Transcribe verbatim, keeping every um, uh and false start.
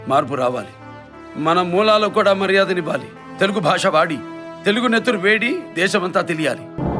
మార్పు రావాలి. మన మూలాలకు కూడా మర్యాదనివ్వాలి. తెలుగు భాష వాడి తెలుగు నెత్తురు వేడి దేశమంతా తెలియాలి.